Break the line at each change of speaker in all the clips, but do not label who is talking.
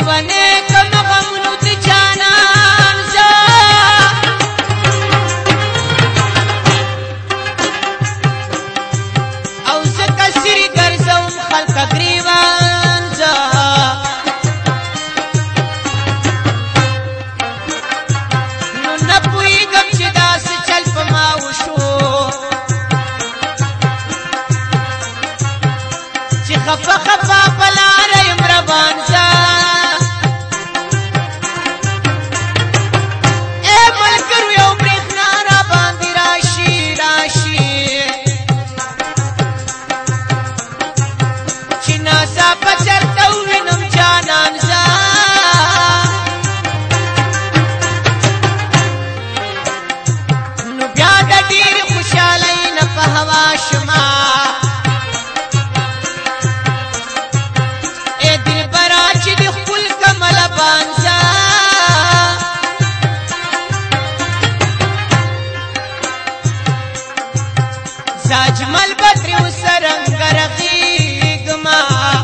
لیوانې کم غمونو د جانان زه او زه کسرې ګرځوم خلکه ګریوان زه نو نه پوهېږم چې داسې چل په ما وشو چې خفه خفه په لاره یم روان زه ای ملګرو یو برېښنا را باندې راشي راشي چې ناڅاپه چرته ووینم جانان زه نو بیا د ډېرې خوشحالۍ نه په هوا شمه اجمل بدر وسرنګ رغیږما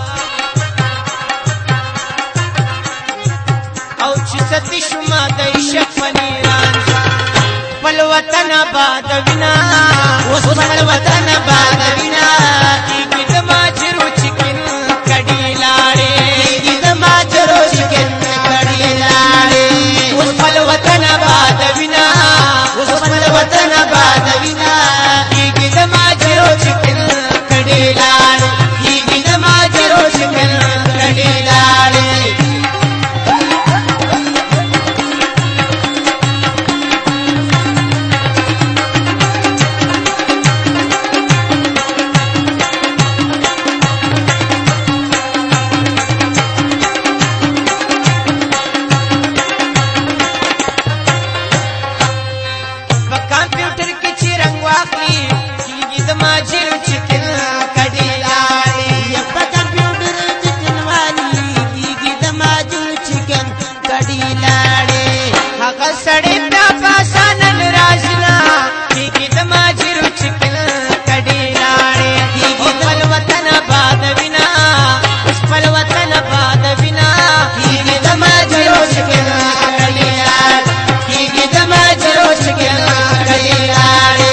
او چې ستې شما د عشق فنیران خپل وطن آباد وینا اوس خپل وطن آباد وینا کیږي د ماجرو چکن کډي لاړې کیږي د ماجرو چکن کډي لاړې اوس خپل وطن آباد وینا اوس خپل وطن آباد وینا चिकन कड़ी लाड़ ही बिना माजरो चिकन कड़ी लाड़ कंप्यूटर की चिरंग वाकली माजिर चिकन कड़ी लाड़े यप्पा कंप्यूटर चिकन वाली कीगी द माजिर चिकन कड़ी लाड़े हगा सड़े प्या पासानन राजना कीगी द माजिर चिकन कड़ी लाड़े कीगी पल वतन आबाद विना उस पल वतन आबाद विना कीगी द माजिर चिकन कड़ी लाड़े कीगी द माजिर चिकन कड़ी लाड़े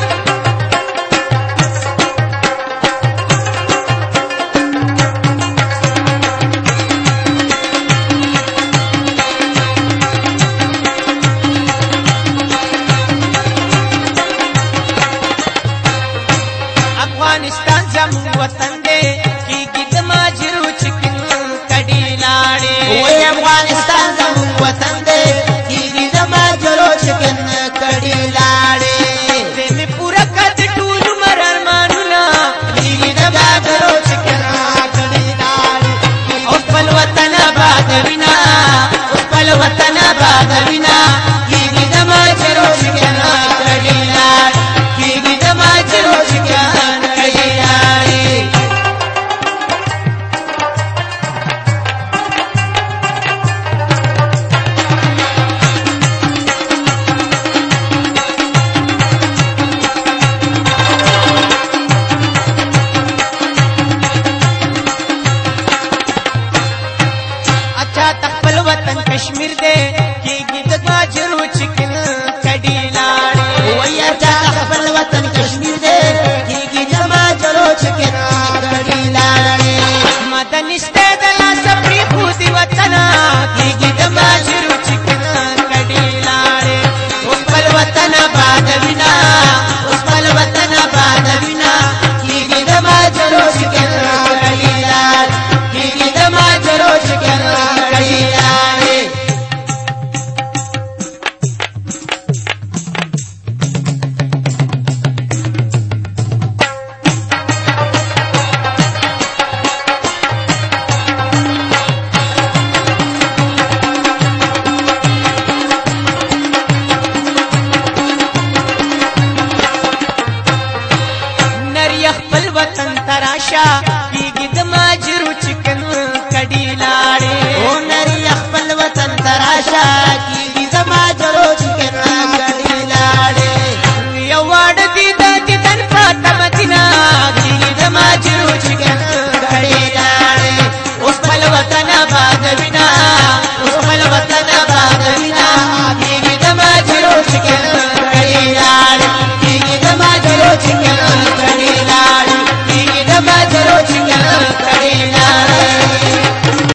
अफगानिस्तान जम्मू वतन दे कीगी द माजरो चिकन कड़ी लाड़े ओए अफगानिस्तान जम्मू वतन दे कीगी द माजरो चिकन कड़ी लाड़े में पूरा कद टूल मरर मानुना कीगी द माजरो चिकन कड़ी लाड़े उस पल वतन आबाद विना उस पल वतन आबाद विना कीगी द माजरो चिकन कड़ी लाड़े कीगी द माजरो चिकन कश्मीर दे कीगी द माजरो चिकन कड़ी लाड़े वैया जा खपल वतन कश्मीर दे कीगी द माजरो चिकन कड़ी लाड़े मदन इस्ते दला सबरी खुदी वतन कीगी द माजरो चिकन कड़ी लाड़े उस पल वतन आबाद विना उस पल वतन आबाद विना कीगी द माजरो चिकन कड़ी लाड़े कीगी द माजरो चिकन कड़ी लाड़े नरिया खपल वतन तराशा